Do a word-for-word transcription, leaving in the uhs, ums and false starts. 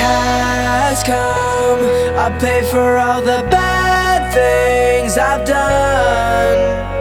has come. I pay for all the bad things I've done.